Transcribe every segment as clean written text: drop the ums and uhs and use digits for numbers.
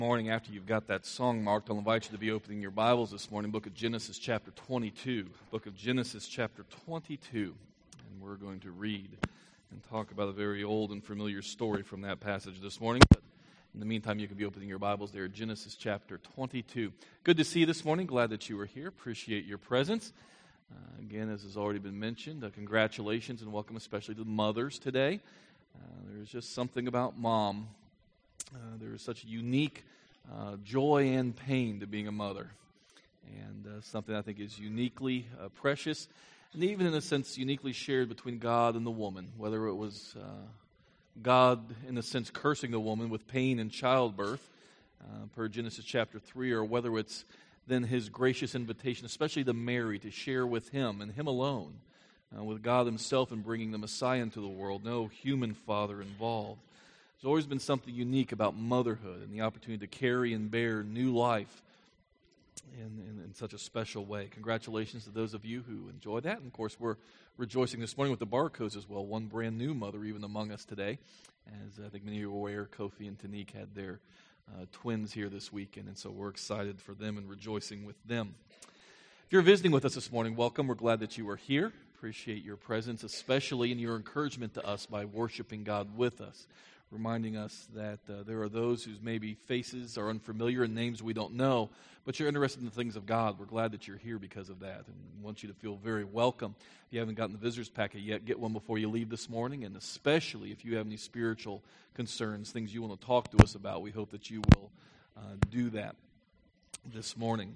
Morning, after you've got that song marked, I'll invite you to be opening your Bibles this morning, book of Genesis chapter 22. Book of Genesis chapter 22. And we're going to read and talk about a very old and familiar story from that passage this morning. But in the meantime, you can be opening your Bibles there, Genesis chapter 22. Good to see you this morning. Glad that you were here. Appreciate your presence. Again, as has already been mentioned, congratulations and welcome especially to the mothers today. There's just something about mom. There is such a unique joy and pain to being a mother, and something I think is uniquely precious, and even in a sense uniquely shared between God and the woman, whether it was God in a sense cursing the woman with pain in childbirth, per Genesis chapter 3, or whether it's then his gracious invitation, especially to Mary, to share with him and him alone, with God himself in bringing the Messiah into the world, no human father involved. There's always been something unique about motherhood and the opportunity to carry and bear new life in such a special way. Congratulations to those of you who enjoy that. And of course, we're rejoicing this morning with the Barcodes as well. One brand new mother even among us today. As I think many of you are aware, Kofi and Tanique had their twins here this weekend. And so we're excited for them and rejoicing with them. If you're visiting with us this morning, welcome. We're glad that you are here. Appreciate your presence, especially in your encouragement to us by worshiping God with us. Reminding us that there are those whose maybe faces are unfamiliar and names we don't know, but you're interested in the things of God. We're glad that you're here because of that, and want you to feel very welcome. If you haven't gotten the visitor's packet yet, get one before you leave this morning, and especially if you have any spiritual concerns, things you want to talk to us about, we hope that you will do that this morning.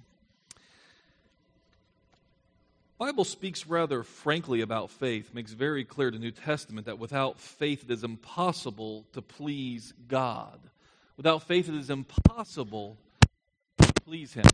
The Bible speaks rather frankly about faith, makes very clear to the New Testament that without faith it is impossible to please God. Without faith it is impossible to please Him.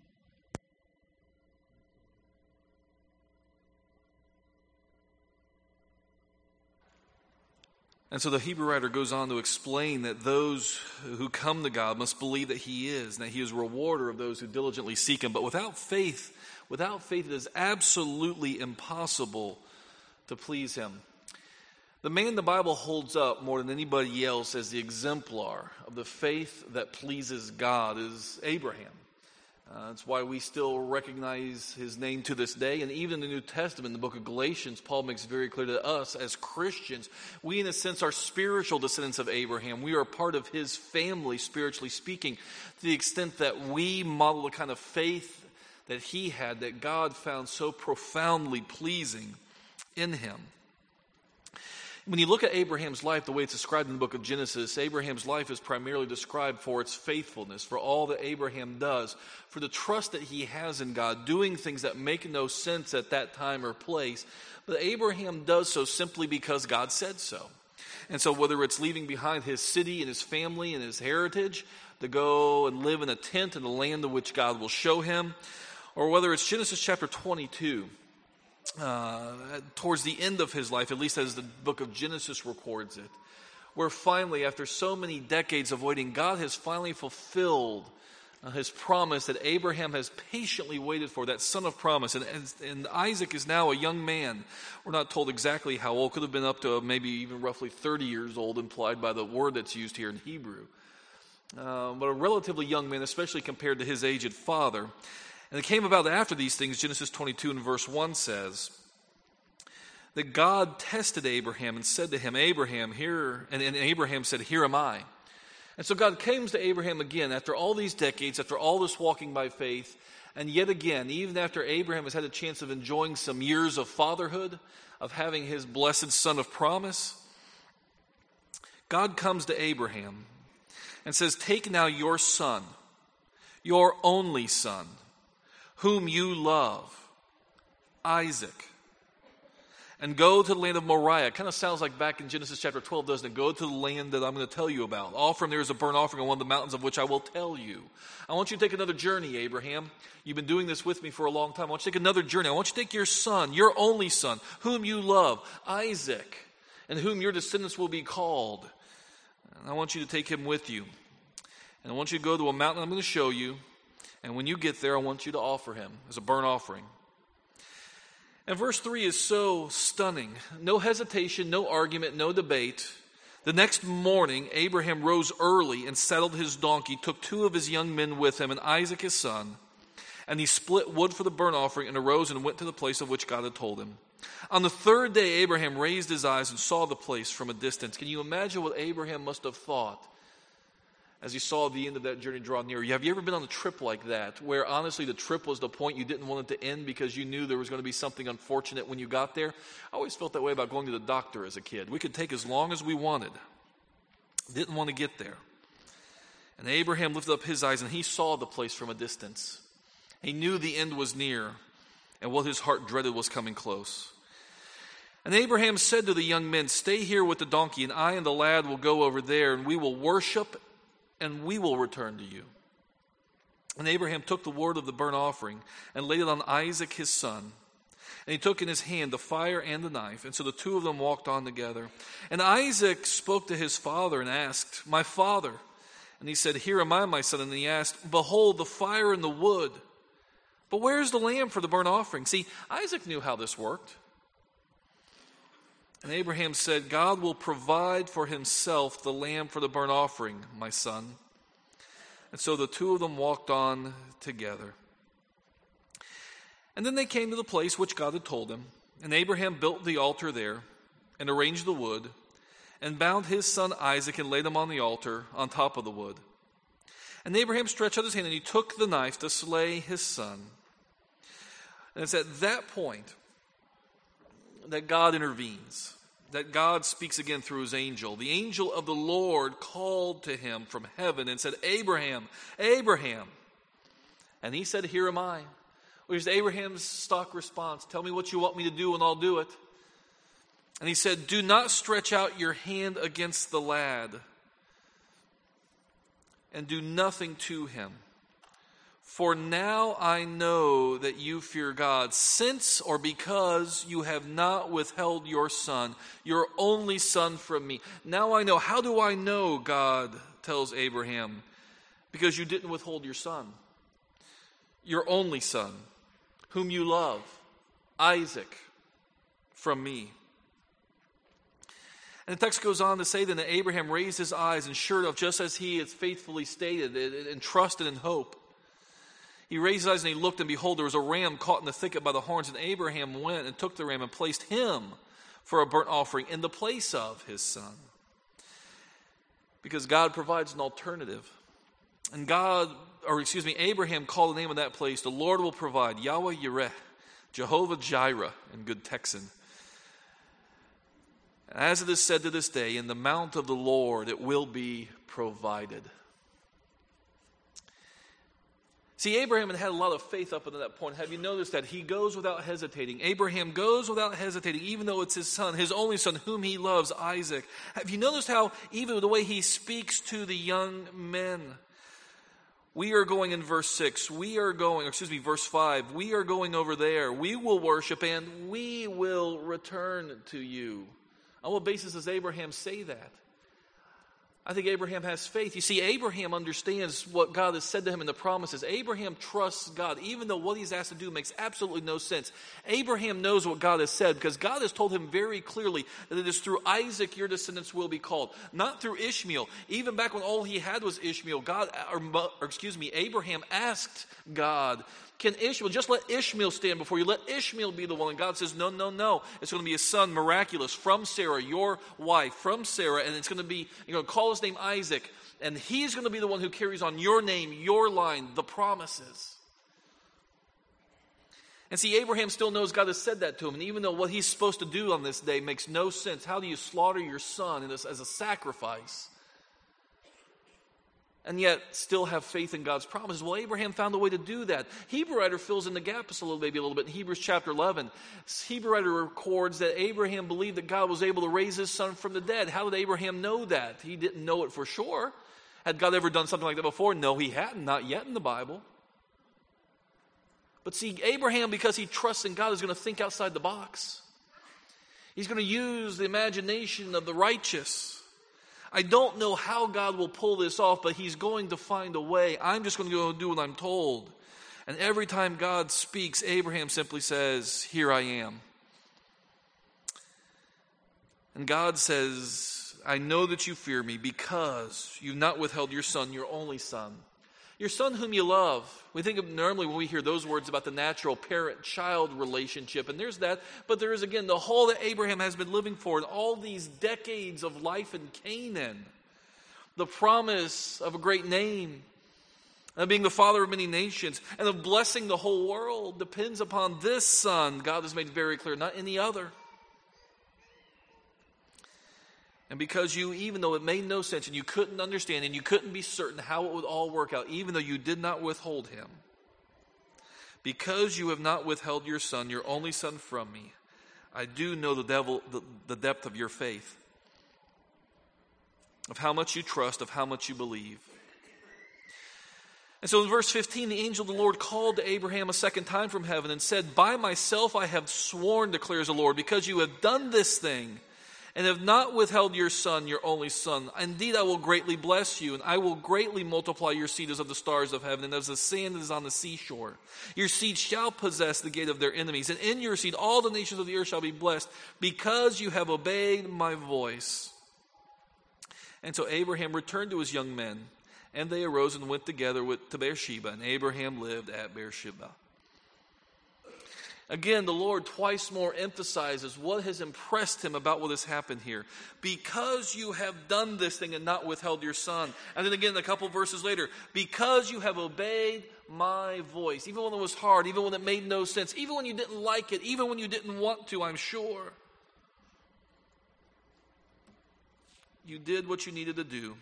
And so the Hebrew writer goes on to explain that those who come to God must believe that He is, and that He is a rewarder of those who diligently seek Him. But without faith it is absolutely impossible to please Him. The man the Bible holds up more than anybody else as the exemplar of the faith that pleases God is Abraham. That's why we still recognize his name to this day. And even in the New Testament, in the book of Galatians, Paul makes very clear to us as Christians, we in a sense are spiritual descendants of Abraham. We are part of his family, spiritually speaking, to the extent that we model the kind of faith that he had, that God found so profoundly pleasing in him. When you look at Abraham's life, the way it's described in the book of Genesis, Abraham's life is primarily described for its faithfulness, for all that Abraham does, for the trust that he has in God, doing things that make no sense at that time or place. But Abraham does so simply because God said so. And so whether it's leaving behind his city and his family and his heritage to go and live in a tent in the land of which God will show him, or whether it's Genesis chapter 22, towards the end of his life, at least as the book of Genesis records it, where finally, after so many decades of waiting, God has finally fulfilled his promise that Abraham has patiently waited for, that son of promise. And Isaac is now a young man. We're not told exactly how old, could have been up to maybe even roughly 30 years old, implied by the word that's used here in Hebrew. But a relatively young man, especially compared to his aged father. And it came about after these things, Genesis 22 and verse 1 says, that God tested Abraham and said to him, Abraham, here, and Abraham said, here am I. And so God comes to Abraham again after all these decades, after all this walking by faith, and yet again, even after Abraham has had a chance of enjoying some years of fatherhood, of having his blessed son of promise, God comes to Abraham and says, take now your son, your only son, whom you love, Isaac, and go to the land of Moriah. It kind of sounds like back in Genesis chapter 12, doesn't it? Go to the land that I'm going to tell you about. Offer him there as a burnt offering on one of the mountains of which I will tell you. I want you to take another journey, Abraham. You've been doing this with me for a long time. I want you to take another journey. I want you to take your son, your only son, whom you love, Isaac, and whom your descendants will be called. And I want you to take him with you. And I want you to go to a mountain I'm going to show you. And when you get there, I want you to offer him as a burnt offering. And verse 3 is so stunning. No hesitation, no argument, no debate. The next morning, Abraham rose early and saddled his donkey, took 2 of his young men with him, and Isaac his son. And he split wood for the burnt offering and arose and went to the place of which God had told him. On the 3rd day, Abraham raised his eyes and saw the place from a distance. Can you imagine what Abraham must have thought as he saw the end of that journey draw near? Have you ever been on a trip like that, where honestly the trip was the point you didn't want it to end because you knew there was going to be something unfortunate when you got there? I always felt that way about going to the doctor as a kid. We could take as long as we wanted. Didn't want to get there. And Abraham lifted up his eyes and he saw the place from a distance. He knew the end was near, and what his heart dreaded was coming close. And Abraham said to the young men, "Stay here with the donkey, and I and the lad will go over there, and we will worship, and we will return to you." And Abraham took the wood of the burnt offering and laid it on Isaac his son. And he took in his hand the fire and the knife, and so the 2 of them walked on together. And Isaac spoke to his father and asked, "My father?" And he said, "Here am I, my son." And he asked, "Behold, the fire and the wood, but where is the lamb for the burnt offering?" See, Isaac knew how this worked. And Abraham said, "God will provide for himself the lamb for the burnt offering, my son." And so the 2 of them walked on together. And then they came to the place which God had told him. And Abraham built the altar there and arranged the wood and bound his son Isaac and laid him on the altar on top of the wood. And Abraham stretched out his hand and he took the knife to slay his son. And it's at that point that God intervenes, that God speaks again through his angel. The angel of the Lord called to him from heaven and said, "Abraham, Abraham." And he said, "Here am I." Which is Abraham's stock response. "Tell me what you want me to do and I'll do it." And he said, "Do not stretch out your hand against the lad and do nothing to him. For now I know that you fear God, since or because you have not withheld your son, your only son, from me." Now I know. How do I know? God tells Abraham. Because you didn't withhold your son, your only son, whom you love, Isaac, from me. And the text goes on to say then that Abraham raised his eyes, and sure enough, just as he had faithfully stated and trusted in hope, he raised his eyes and he looked, and behold, there was a ram caught in the thicket by the horns. And Abraham went and took the ram and placed him for a burnt offering in the place of his son. Because God provides an alternative. And Abraham called the name of that place, "The Lord will provide," Yahweh Yireh, Jehovah Jireh in good Texan. As it is said to this day, in the mount of the Lord it will be provided. See, Abraham had a lot of faith up until that point. Have you noticed that? He goes without hesitating. Abraham goes without hesitating, even though it's his son, his only son, whom he loves, Isaac. Have you noticed how even the way he speaks to the young men? We are going in verse 6. Verse 5. We are going over there. We will worship and we will return to you. On what basis does Abraham say that? I think Abraham has faith. You see, Abraham understands what God has said to him in the promises. Abraham trusts God, even though what he's asked to do makes absolutely no sense. Abraham knows what God has said, because God has told him very clearly that it is through Isaac your descendants will be called, not through Ishmael. Even back when all he had was Ishmael, Abraham asked God, "Can Ishmael, just let Ishmael stand before you. Let Ishmael be the one." And God says, no. It's going to be a son, miraculous, from Sarah, your wife, from Sarah. And it's going to be, you're going to call his name Isaac. And he's going to be the one who carries on your name, your line, the promises. And see, Abraham still knows God has said that to him. And even though what he's supposed to do on this day makes no sense, how do you slaughter your son as a sacrifice? And yet still have faith in God's promises. Well, Abraham found a way to do that. Hebrew writer fills in the gaps a little bit in Hebrews chapter 11. Hebrew writer records that Abraham believed that God was able to raise his son from the dead. How did Abraham know that? He didn't know it for sure. Had God ever done something like that before? No, he hadn't. Not yet in the Bible. But see, Abraham, because he trusts in God, is going to think outside the box. He's going to use the imagination of the righteous. I don't know how God will pull this off, but he's going to find a way. I'm just going to go do what I'm told. And every time God speaks, Abraham simply says, "Here I am." And God says, I know that you fear me because you've not withheld your son, your only son. Your son whom you love. We think of normally when we hear those words about the natural parent-child relationship, and there's that, but there is again the whole that Abraham has been living for in all these decades of life in Canaan. The promise of a great name, of being the father of many nations, and of blessing the whole world depends upon this son. God has made very clear, not any other. And because you, even though it made no sense and you couldn't understand and you couldn't be certain how it would all work out, even though you did not withhold him, because you have not withheld your son, your only son, from me, I do know the depth of your faith, of how much you trust, of how much you believe. And so in verse 15, the angel of the Lord called to Abraham a second time from heaven and said, by myself I have sworn, declares the Lord, because you have done this thing, and have not withheld your son, your only son. Indeed, I will greatly bless you, and I will greatly multiply your seed as of the stars of heaven, and as the sand that is on the seashore. Your seed shall possess the gate of their enemies, and in your seed all the nations of the earth shall be blessed, because you have obeyed my voice. And so Abraham returned to his young men, and they arose and went together to Beersheba, and Abraham lived at Beersheba. Again, the Lord twice more emphasizes what has impressed him about what has happened here. Because you have done this thing and not withheld your son. And then again, a couple verses later, because you have obeyed my voice. Even when it was hard, even when it made no sense, even when you didn't like it, even when you didn't want to, I'm sure. You did what you needed to do.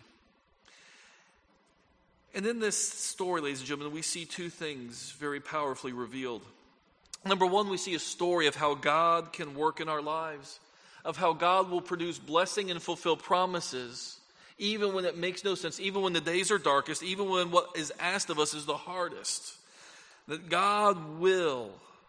And in this story, ladies and gentlemen, we see two things very powerfully revealed. Number one, we see a story of how God can work in our lives, of how God will produce blessing and fulfill promises, even when it makes no sense, even when the days are darkest, even when what is asked of us is the hardest. That God will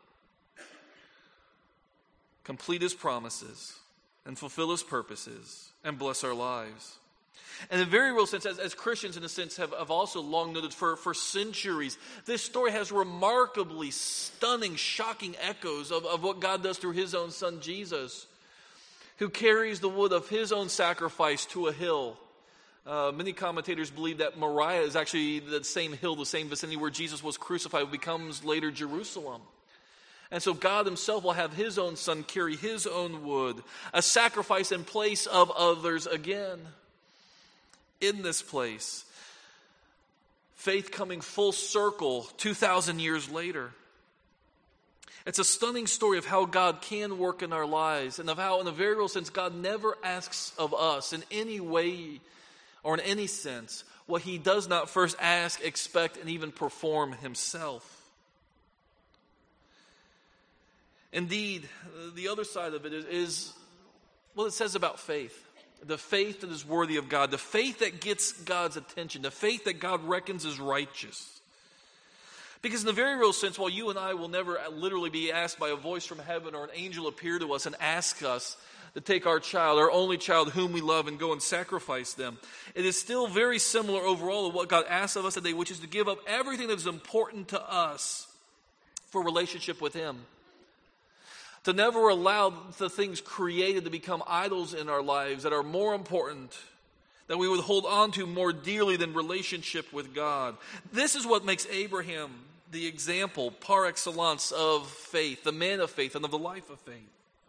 complete his promises and fulfill his purposes and bless our lives. And in a very real sense, as Christians in a sense have also long noted for centuries, this story has remarkably stunning, shocking echoes of what God does through his own son Jesus, who carries the wood of his own sacrifice to a hill. Many commentators believe that Moriah is actually the same hill, the same vicinity where Jesus was crucified, becomes later Jerusalem. And so God himself will have his own son carry his own wood, a sacrifice in place of others again. In this place, faith coming full circle 2,000 years later. It's a stunning story of how God can work in our lives and of how, in a very real sense, God never asks of us in any way or in any sense what he does not first ask, expect, and even perform himself. Indeed, the other side of it is what it says about faith. The faith that is worthy of God, the faith that gets God's attention, the faith that God reckons is righteous. Because in the very real sense, while you and I will never literally be asked by a voice from heaven or an angel appear to us and ask us to take our child, our only child whom we love, and go and sacrifice them, it is still very similar overall to what God asks of us today, which is to give up everything that is important to us for relationship with him. To never allow the things created to become idols in our lives that are more important, that we would hold on to more dearly than relationship with God. This is what makes Abraham the example par excellence of faith, the man of faith and of the life of faith.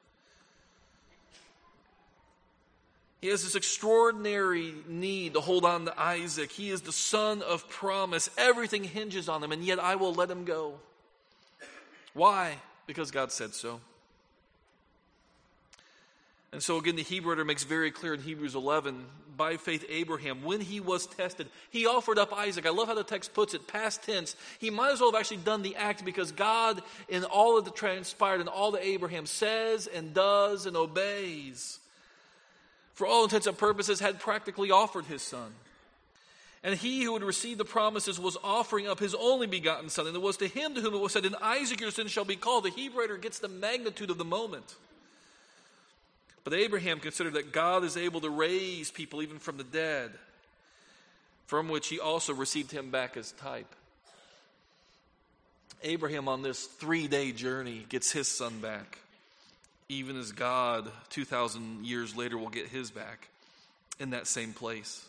He has this extraordinary need to hold on to Isaac. He is the son of promise. Everything hinges on him, and yet I will let him go. Why? Because God said so. And so again, the Hebrew writer makes very clear in Hebrews 11, by faith Abraham, when he was tested, he offered up Isaac. I love how the text puts it, past tense. He might as well have actually done the act because God, in all of the transpired and all that Abraham says and does and obeys, for all intents and purposes, had practically offered his son. And he who would receive the promises was offering up his only begotten son. And it was to him to whom it was said, in Isaac your son shall be called. The Hebrew writer gets the magnitude of the moment. But Abraham considered that God is able to raise people even from the dead, from which he also received him back as type. Abraham on this 3-day journey gets his son back, even as God 2,000 years later will get his back. in that same place.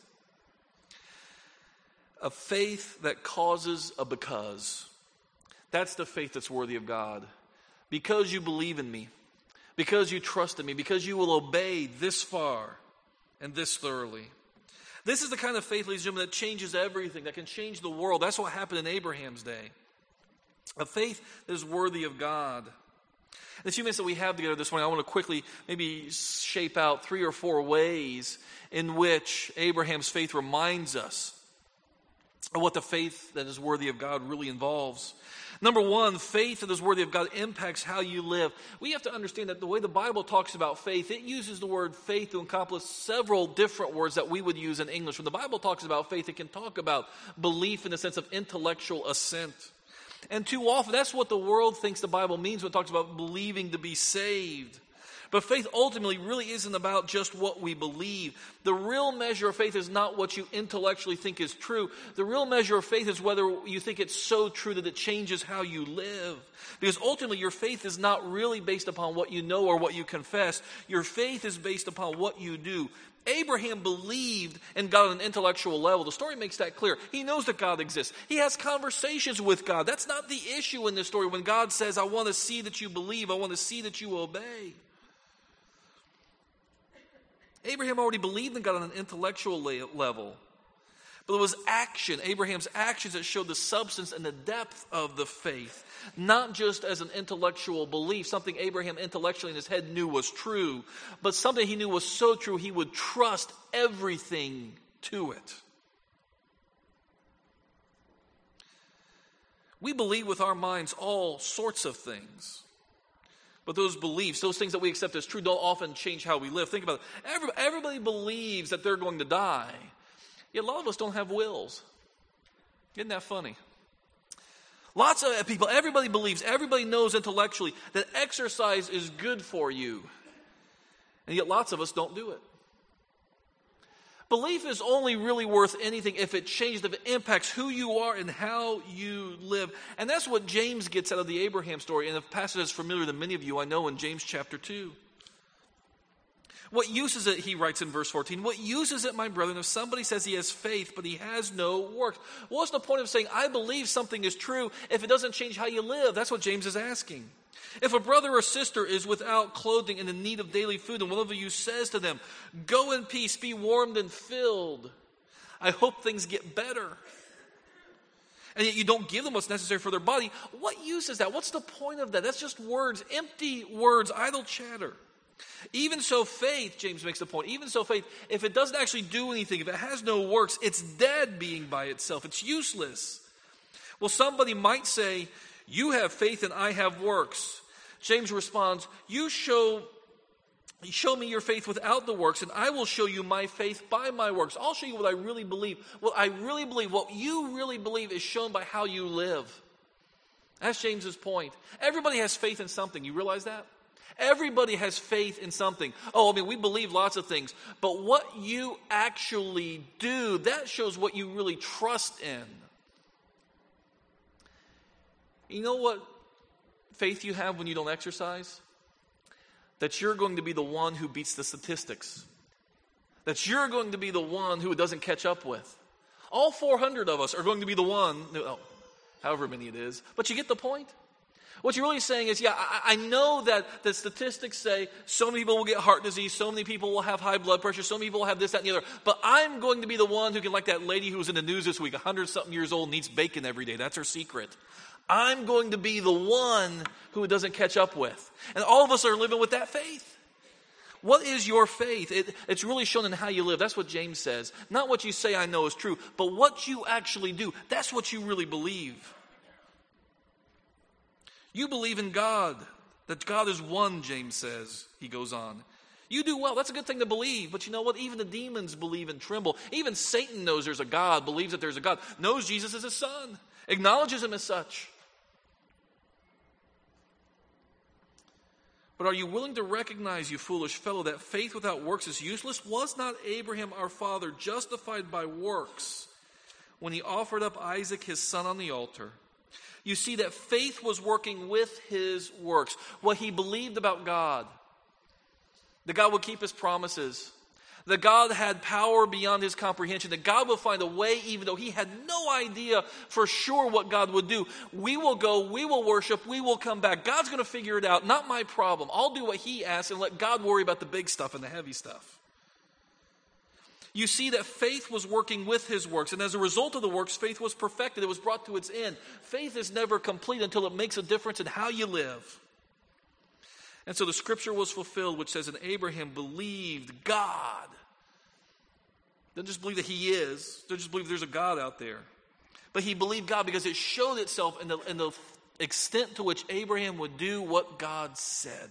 A faith that causes a because. That's the faith that's worthy of God. Because you believe in me, because you trust in me, because you will obey this far and this thoroughly. This is the kind of faith, ladies and gentlemen, that changes everything, that can change the world. That's what happened in Abraham's day. A faith that is worthy of God. In the few minutes that we have together this morning, I want to quickly maybe shape out 3 or 4 ways in which Abraham's faith reminds us of what the faith that is worthy of God really involves. Number 1, faith that is worthy of God impacts how you live. We have to understand that the way the Bible talks about faith, it uses the word faith to encompass several different words that we would use in English. When the Bible talks about faith, it can talk about belief in the sense of intellectual assent. And too often, that's what the world thinks the Bible means when it talks about believing to be saved. But faith ultimately really isn't about just what we believe. The real measure of faith is not what you intellectually think is true. The real measure of faith is whether you think it's so true that it changes how you live. Because ultimately your faith is not really based upon what you know or what you confess. Your faith is based upon what you do. Abraham believed in God on an intellectual level. The story makes that clear. He knows that God exists. He has conversations with God. That's not the issue in this story when God says, I want to see that you believe. I want to see that you obey. Abraham already believed in God on an intellectual level. But it was action, Abraham's actions, that showed the substance and the depth of the faith. Not just as an intellectual belief, something Abraham intellectually in his head knew was true, but something he knew was so true he would trust everything to it. We believe with our minds all sorts of things. But those beliefs, those things that we accept as true, don't often change how we live. Think about it. Everybody believes that they're going to die. Yet a lot of us don't have wills. Isn't that funny? Lots of people, everybody believes, everybody knows intellectually that exercise is good for you. And yet lots of us don't do it. Belief is only really worth anything if it changes, if it impacts who you are and how you live. And that's what James gets out of the Abraham story. And a passage that's familiar to many of you, I know, in James chapter 2. What use is it, he writes in verse 14, what use is it, my brethren, if somebody says he has faith, but he has no works? What's the point of saying, I believe something is true, if it doesn't change how you live? That's what James is asking. If a brother or sister is without clothing and in need of daily food, and one of you says to them, go in peace, be warmed and filled, I hope things get better, and yet you don't give them what's necessary for their body, what use is that? What's the point of that? That's just words, empty words, idle chatter. Even so faith, James makes the point, even so faith, if it doesn't actually do anything, if it has no works, it's dead being by itself. It's useless. Well, somebody might say, you have faith and I have works. James responds, you show me your faith without the works, and I will show you my faith by my works. I'll show you what I really believe. What you really believe is shown by how you live. That's James's point. Everybody has faith in something. You realize that? Everybody has faith in something. We believe lots of things. But what you actually do, that shows what you really trust in. You know what faith you have when you don't exercise? That you're going to be the one who beats the statistics. That you're going to be the one who it doesn't catch up with. All 400 of us are going to be the one, however many it is. But you get the point? What you're really saying is, I know that the statistics say so many people will get heart disease, so many people will have high blood pressure, so many people will have this, that, and the other. But I'm going to be the one who can, like that lady who was in the news this week, 100-something years old, and eats bacon every day. That's her secret. I'm going to be the one who it doesn't catch up with. And all of us are living with that faith. What is your faith? It's really shown in how you live. That's what James says. Not what you say I know is true, but what you actually do. That's what you really believe. You believe in God, that God is one, James says, he goes on. You do well. That's a good thing to believe. But you know what? Even the demons believe and tremble. Even Satan knows there's a God, believes that there's a God, knows Jesus is his son, acknowledges him as such. But are you willing to recognize, you foolish fellow, that faith without works is useless? Was not Abraham our father justified by works when he offered up Isaac his son on the altar? You see that faith was working with his works. What he believed about God, that God would keep his promises, that God had power beyond his comprehension, that God would find a way even though he had no idea for sure what God would do. We will go, we will worship, we will come back. God's going to figure it out, not my problem. I'll do what he asks and let God worry about the big stuff and the heavy stuff. You see that faith was working with his works, and as a result of the works, faith was perfected. It was brought to its end. Faith is never complete until it makes a difference in how you live. And so the scripture was fulfilled, which says, and Abraham believed God. Doesn't just believe that he is. Doesn't just believe there's a God out there. But he believed God because it showed itself in the extent to which Abraham would do what God said.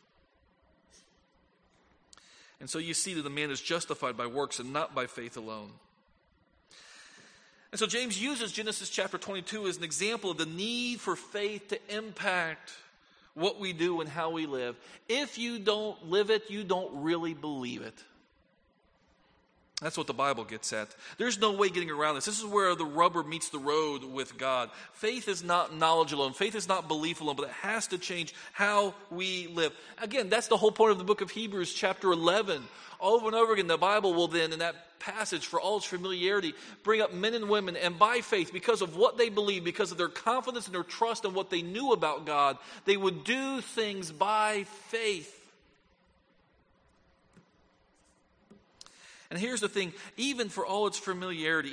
And so you see that the man is justified by works and not by faith alone. And so James uses Genesis chapter 22 as an example of the need for faith to impact what we do and how we live. If you don't live it, you don't really believe it. That's what the Bible gets at. There's no way getting around this. This is where the rubber meets the road with God. Faith is not knowledge alone. Faith is not belief alone, but it has to change how we live. Again, that's the whole point of the book of Hebrews chapter 11. Over and over again, the Bible will then, in that passage, for all its familiarity, bring up men and women, and by faith, because of what they believed, because of their confidence and their trust in what they knew about God, they would do things by faith. And here's the thing, even for all its familiarity,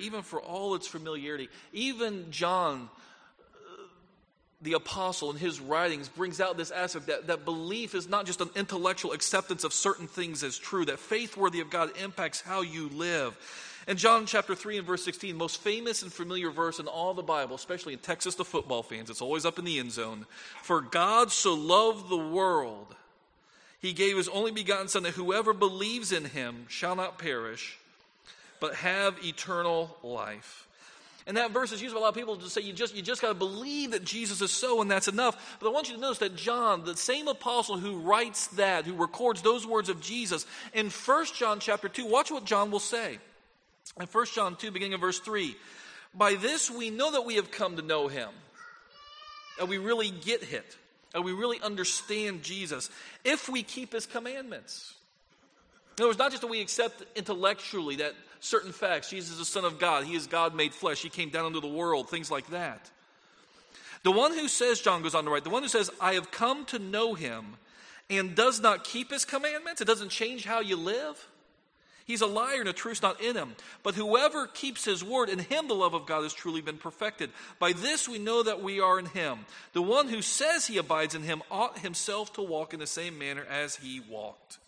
even John, the apostle, in his writings brings out this aspect that belief is not just an intellectual acceptance of certain things as true, that faith worthy of God impacts how you live. In John chapter 3 and verse 16, most famous and familiar verse in all the Bible, especially in Texas to football fans, it's always up in the end zone. For God so loved the world, he gave his only begotten Son, that whoever believes in him shall not perish, but have eternal life. And that verse is used by a lot of people to say you just got to believe that Jesus is so, and that's enough. But I want you to notice that John, the same apostle who writes that, who records those words of Jesus, in 1 John chapter 2, watch what John will say. In 1 John 2, beginning of verse 3, by this we know that we have come to know him, and we really get it. And we really understand Jesus if we keep his commandments. In other words, not just that we accept intellectually that certain facts, Jesus is the Son of God, he is God made flesh, he came down into the world, things like that. The one who says, John goes on to write, the one who says, I have come to know him and does not keep his commandments, it doesn't change how you live. He's a liar and the truth's not in him. But whoever keeps his word, in him the love of God has truly been perfected. By this we know that we are in him. The one who says he abides in him ought himself to walk in the same manner as he walked.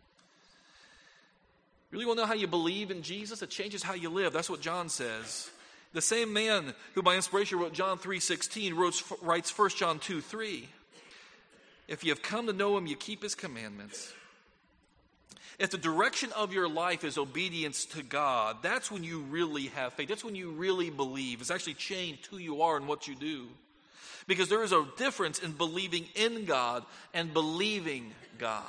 Really want to know how you believe in Jesus? It changes how you live. That's what John says. The same man who by inspiration wrote John 3:16 writes 1 John 2:3. If you have come to know him, you keep his commandments. If the direction of your life is obedience to God, that's when you really have faith. That's when you really believe. It's actually changed who you are and what you do. Because there is a difference in believing in God and believing God.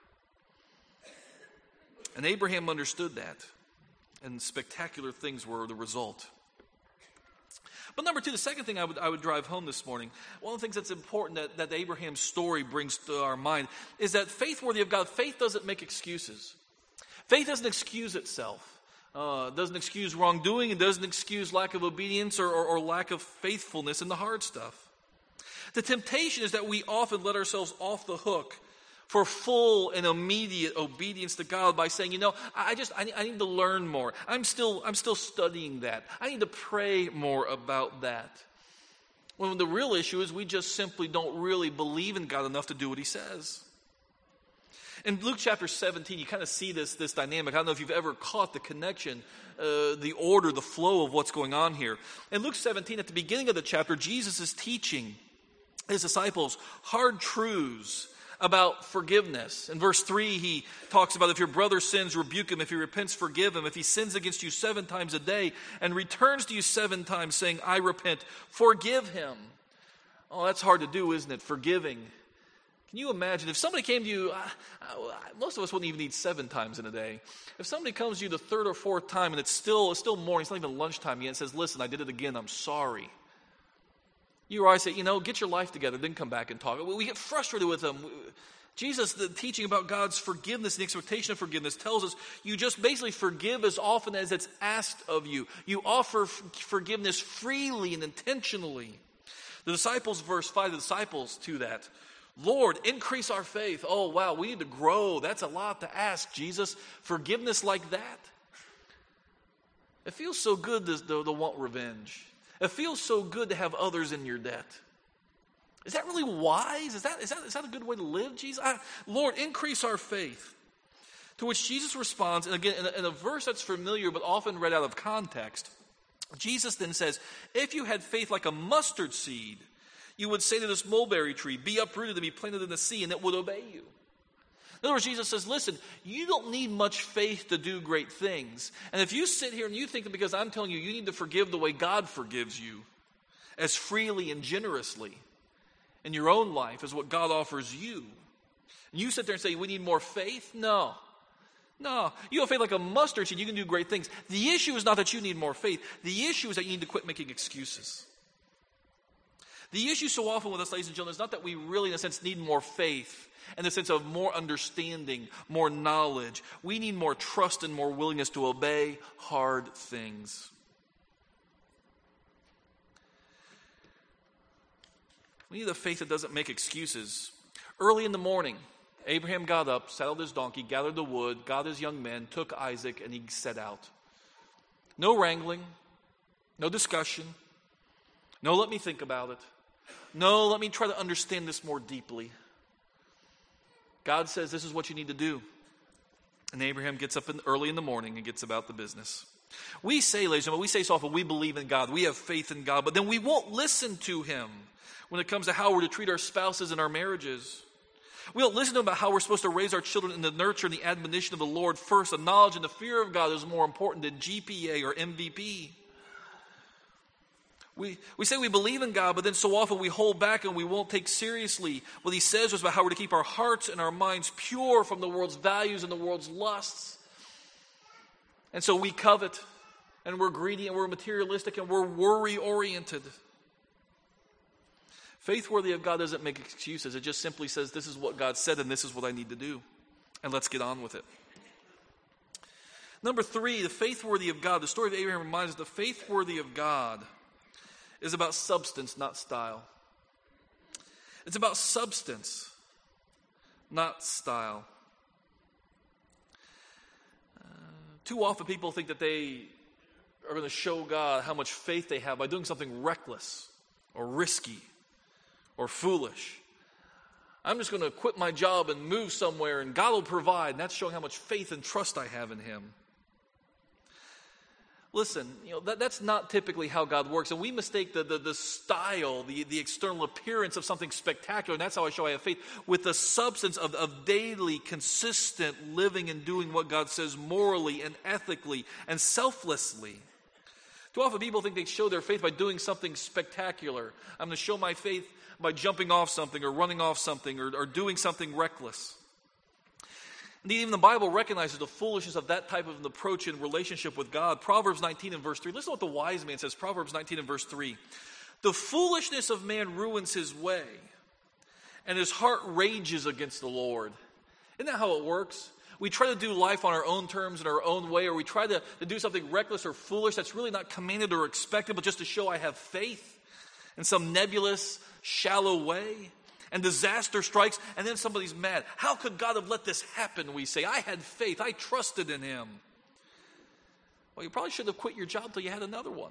And Abraham understood that. And spectacular things were the result. But number two, the second thing I would drive home this morning, one of the things that's important that Abraham's story brings to our mind is that faith worthy of God, faith doesn't make excuses. Faith doesn't excuse itself. It doesn't excuse wrongdoing. It doesn't excuse lack of obedience or lack of faithfulness in the hard stuff. The temptation is that we often let ourselves off the hook for full and immediate obedience to God by saying, I need to learn more. I'm still studying that. I need to pray more about that. When the real issue is we just simply don't really believe in God enough to do what he says. In Luke chapter 17, you kind of see this dynamic. I don't know if you've ever caught the connection, the order, the flow of what's going on here. In Luke 17, at the beginning of the chapter, Jesus is teaching his disciples hard truths about forgiveness. In verse 3, he talks about if your brother sins, rebuke him. If he repents, forgive him. If he sins against you 7 times a day and returns to you 7 times saying, I repent, forgive him. Oh, that's hard to do, isn't it? Forgiving. Can you imagine if somebody came to you, most of us wouldn't even need 7 times in a day. If somebody comes to you the 3rd or 4th time and it's still morning, it's not even lunchtime yet, and says, listen, I did it again, I'm sorry. You or I say, get your life together, then come back and talk. We get frustrated with them. Jesus, the teaching about God's forgiveness and the expectation of forgiveness, tells us you just basically forgive as often as it's asked of you. You offer forgiveness freely and intentionally. The disciples, verse 5, the disciples to that, Lord, increase our faith. Oh, wow, we need to grow. That's a lot to ask, Jesus. Forgiveness like that. It feels so good to want revenge. It feels so good to have others in your debt. Is that really wise? Is that a good way to live, Jesus? Lord, increase our faith. To which Jesus responds, and again, in a verse that's familiar but often read out of context, Jesus then says, if you had faith like a mustard seed, you would say to this mulberry tree, be uprooted and be planted in the sea, and it would obey you. In other words, Jesus says, listen, you don't need much faith to do great things. And if you sit here and you think that because I'm telling you, you need to forgive the way God forgives you, as freely and generously, in your own life as what God offers you. And you sit there and say, we need more faith? No. You have faith like a mustard seed, you can do great things. The issue is not that you need more faith. The issue is that you need to quit making excuses. The issue so often with us, ladies and gentlemen, is not that we really, in a sense, need more faith, in the sense of more understanding, more knowledge. We need more trust and more willingness to obey hard things. We need a faith that doesn't make excuses. Early in the morning, Abraham got up, saddled his donkey, gathered the wood, got his young men, took Isaac, and he set out. No wrangling, no discussion, no let me think about it, no let me try to understand this more deeply. God says this is what you need to do. And Abraham gets up early in the morning and gets about the business. We say, ladies and gentlemen, we say so often, we believe in God, we have faith in God, but then we won't listen to Him when it comes to how we're to treat our spouses and our marriages. We don't listen to Him about how we're supposed to raise our children in the nurture and the admonition of the Lord first. The knowledge and the fear of God is more important than GPA or MVP. We say we believe in God, but then so often we hold back and we won't take seriously what He says to us about how we're to keep our hearts and our minds pure from the world's values and the world's lusts. And so we covet, and we're greedy, and we're materialistic, and we're worry-oriented. Faith worthy of God doesn't make excuses. It just simply says, this is what God said, and this is what I need to do. And let's get on with it. Number 3, the faith worthy of God. The story of Abraham reminds us the faith worthy of God is about substance, not style. It's about substance, not style. Too often people think that they are going to show God how much faith they have by doing something reckless or risky or foolish. I'm just going to quit my job and move somewhere and God will provide. And that's showing how much faith and trust I have in Him. Listen, that's not typically how God works. And we mistake the style, the external appearance of something spectacular, and that's how I show I have faith, with the substance of daily, consistent living and doing what God says morally and ethically and selflessly. Too often people think they show their faith by doing something spectacular. I'm going to show my faith by jumping off something or running off something or doing something reckless. Indeed, even the Bible recognizes the foolishness of that type of an approach in relationship with God. Proverbs 19 and verse 3. Listen to what the wise man says. Proverbs 19 and verse 3. The foolishness of man ruins his way, and his heart rages against the Lord. Isn't that how it works? We try to do life on our own terms in our own way, or we try to do something reckless or foolish that's really not commanded or expected, but just to show I have faith in some nebulous, shallow way. And disaster strikes, and then somebody's mad. How could God have let this happen, we say? I had faith. I trusted in Him. Well, you probably should have quit your job till you had another one.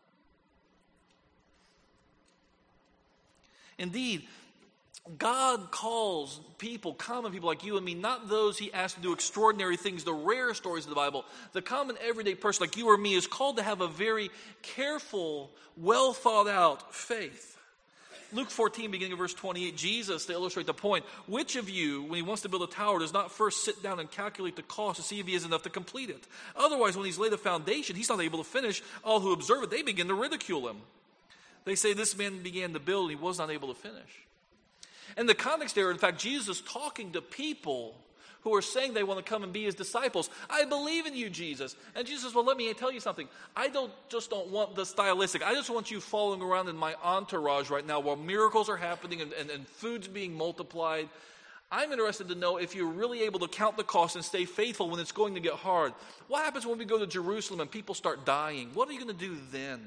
Indeed, God calls people, common people like you and me, not those He asked to do extraordinary things, the rare stories of the Bible. The common everyday person like you or me is called to have a very careful, well thought out faith. Luke 14, beginning of verse 28, Jesus, to illustrate the point, which of you, when he wants to build a tower, does not first sit down and calculate the cost to see if he has enough to complete it? Otherwise, when he's laid a foundation, he's not able to finish. All who observe it, they begin to ridicule him. They say, this man began to build and he was not able to finish. In the context there, in fact, Jesus is talking to people who are saying they want to come and be His disciples. I believe in you, Jesus. And Jesus says, well, let me tell you something. I don't want the stylistic. I just want you following around in my entourage right now while miracles are happening and food's being multiplied. I'm interested to know if you're really able to count the cost and stay faithful when it's going to get hard. What happens when we go to Jerusalem and people start dying? What are you going to do then?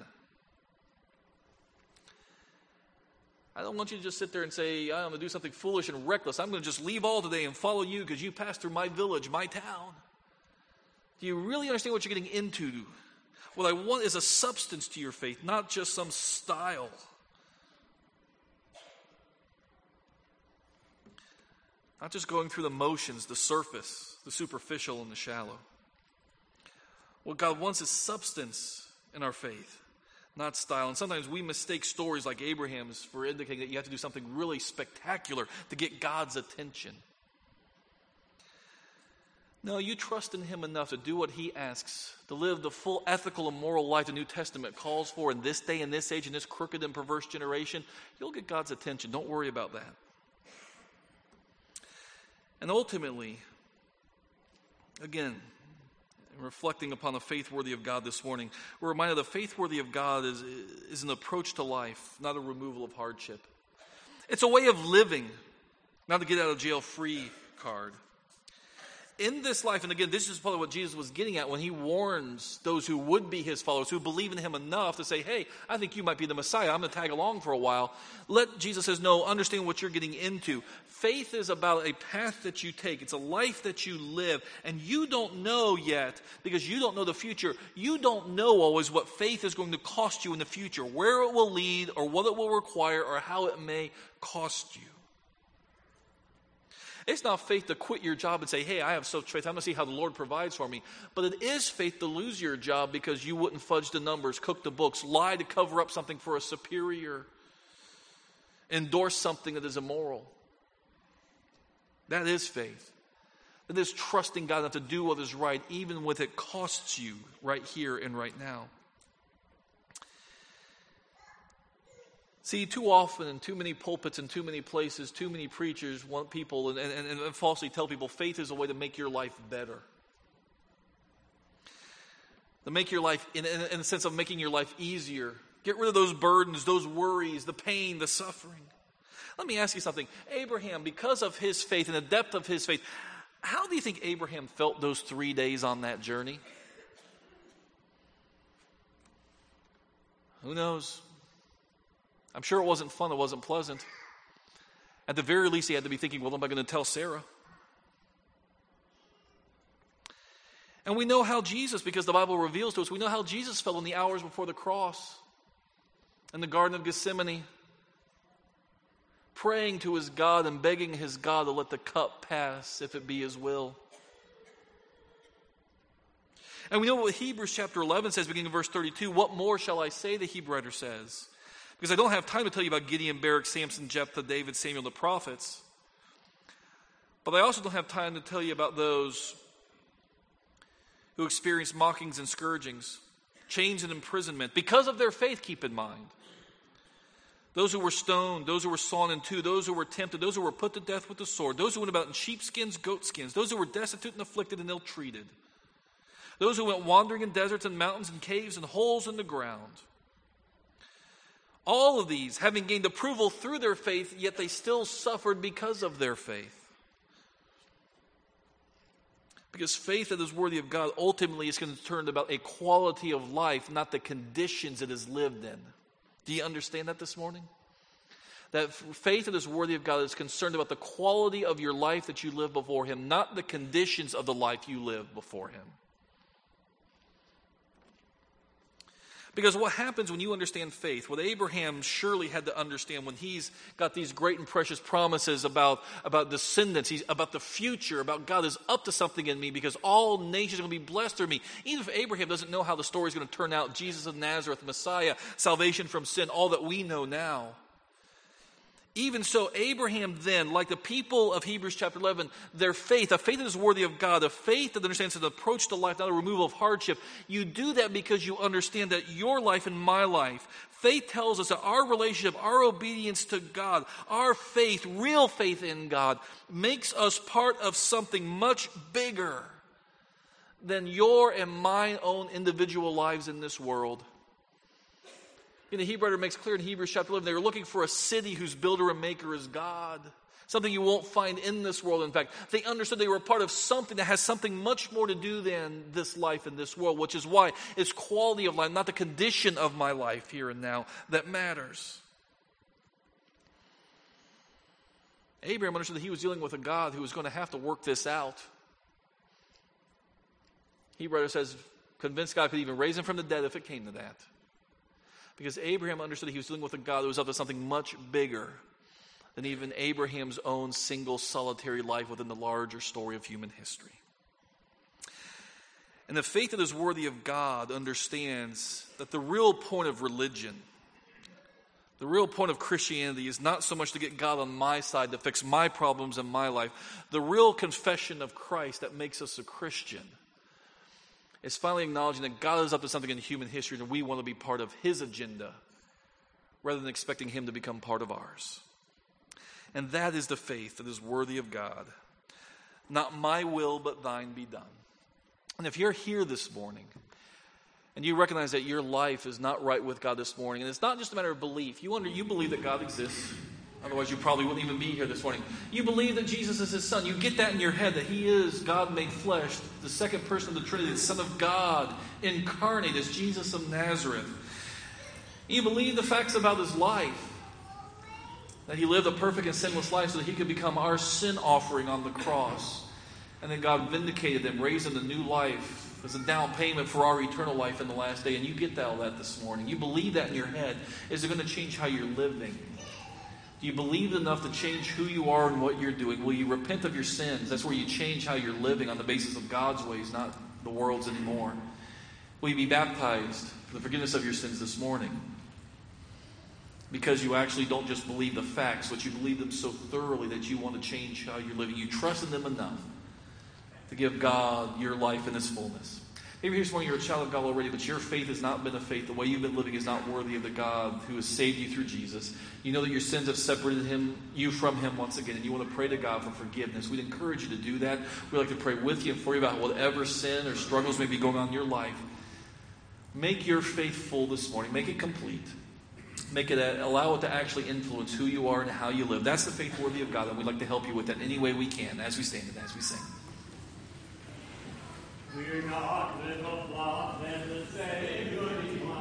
I don't want you to just sit there and say, I'm going to do something foolish and reckless. I'm going to just leave all today and follow you because you passed through my village, my town. Do you really understand what you're getting into? What I want is a substance to your faith, not just some style. Not just going through the motions, the surface, the superficial and the shallow. What God wants is substance in our faith, not style. And sometimes we mistake stories like Abraham's for indicating that you have to do something really spectacular to get God's attention. No, you trust in Him enough to do what He asks, to live the full ethical and moral life the New Testament calls for in this day, in this age, in this crooked and perverse generation. You'll get God's attention. Don't worry about that. And ultimately, again, reflecting upon the faith worthy of God this morning, we're reminded the faith worthy of God is an approach to life, not a removal of hardship. It's a way of living, not a get out of jail free card. In this life, and again, this is probably what Jesus was getting at when He warns those who would be His followers, who believe in Him enough to say, hey, I think you might be the Messiah. I'm going to tag along for a while. Jesus says, no, understand what you're getting into. Faith is about a path that you take. It's a life that you live. And you don't know yet, because you don't know the future. You don't know always what faith is going to cost you in the future, where it will lead, or what it will require, or how it may cost you. It's not faith to quit your job and say, hey, I have such faith. I'm going to see how the Lord provides for me. But it is faith to lose your job because you wouldn't fudge the numbers, cook the books, lie to cover up something for a superior, endorse something that is immoral. That is faith. That is trusting God enough to do what is right, even when it costs you right here and right now. See, too often in too many pulpits and too many places, too many preachers want people and falsely tell people faith is a way to make your life better. To make your life, in the sense of making your life easier. Get rid of those burdens, those worries, the pain, the suffering. Let me ask you something. Abraham, because of his faith and the depth of his faith, how do you think Abraham felt those 3 days on that journey? Who knows? I'm sure it wasn't fun, it wasn't pleasant. At the very least, he had to be thinking, well, what am I going to tell Sarah? And we know how Jesus, because the Bible reveals to us, we know how Jesus felt in the hours before the cross, in the Garden of Gethsemane, praying to his God and begging his God to let the cup pass if it be His will. And we know what Hebrews chapter 11 says, beginning in verse 32, what more shall I say, the Hebrew writer says? Because I don't have time to tell you about Gideon, Barak, Samson, Jephthah, David, Samuel, the prophets. But I also don't have time to tell you about those who experienced mockings and scourgings, chains and imprisonment, because of their faith, keep in mind. Those who were stoned, those who were sawn in two, those who were tempted, those who were put to death with the sword, those who went about in sheepskins, goatskins, those who were destitute and afflicted and ill-treated, those who went wandering in deserts and mountains and caves and holes in the ground. All of these, having gained approval through their faith, yet they still suffered because of their faith. Because faith that is worthy of God ultimately is concerned about a quality of life, not the conditions it is lived in. Do you understand that this morning? That faith that is worthy of God is concerned about the quality of your life that you live before Him, not the conditions of the life you live before Him. Because what happens when you understand faith, what Abraham surely had to understand when he's got these great and precious promises about descendants, about the future, about God is up to something in me because all nations are going to be blessed through me. Even if Abraham doesn't know how the story is going to turn out, Jesus of Nazareth, Messiah, salvation from sin, all that we know now. Even so, Abraham then, like the people of Hebrews chapter 11, their faith, a faith that is worthy of God, a faith that understands an approach to life, not a removal of hardship, you do that because you understand that your life and my life, faith tells us that our relationship, our obedience to God, our faith, real faith in God, makes us part of something much bigger than your and my own individual lives in this world. The Hebrew writer makes clear in Hebrews chapter 11, they were looking for a city whose builder and maker is God. something you won't find in this world. In fact, they understood they were a part of something that has something much more to do than this life in this world, which is why it's quality of life, not the condition of my life here and now, that matters. Abraham understood that he was dealing with a God who was going to have to work this out. Hebrews says, convinced God could even raise him from the dead if it came to that. Because Abraham understood he was dealing with a God who was up to something much bigger than even Abraham's own single solitary life within the larger story of human history. And the faith that is worthy of God understands that the real point of religion, the real point of Christianity is not so much to get God on my side to fix my problems in my life. The real confession of Christ that makes us a Christian is finally acknowledging that God is up to something in human history and we want to be part of his agenda rather than expecting him to become part of ours. And that is the faith that is worthy of God. Not my will, but thine be done. And if you're here this morning and you recognize that your life is not right with God this morning, and it's not just a matter of belief. You believe that God exists. Otherwise, you probably wouldn't even be here this morning. You believe that Jesus is his son. You get that in your head, that he is God made flesh, the second person of the Trinity, the Son of God, incarnate as Jesus of Nazareth. You believe the facts about his life, that he lived a perfect and sinless life so that he could become our sin offering on the cross. And then God vindicated him, raised him to new life as a down payment for our eternal life in the last day. And you get all that this morning. You believe that in your head. Is it going to change how you're living? Do you believe enough to change who you are and what you're doing? Will you repent of your sins? That's where you change how you're living on the basis of God's ways, not the world's anymore. Will you be baptized for the forgiveness of your sins this morning? Because you actually don't just believe the facts, but you believe them so thoroughly that you want to change how you're living. You trust in them enough to give God your life in its fullness. Maybe here this morning you're a child of God already, but your faith has not been a faith. The way you've been living is not worthy of the God who has saved you through Jesus. You know that your sins have separated you from him once again, and you want to pray to God for forgiveness. We'd encourage you to do that. We'd like to pray with you and for you about whatever sin or struggles may be going on in your life. Make your faith full this morning. Make it complete. Allow it to actually influence who you are and how you live. That's the faith worthy of God, and we'd like to help you with that any way we can as we stand and as we sing. We're not little flock, then the Savior.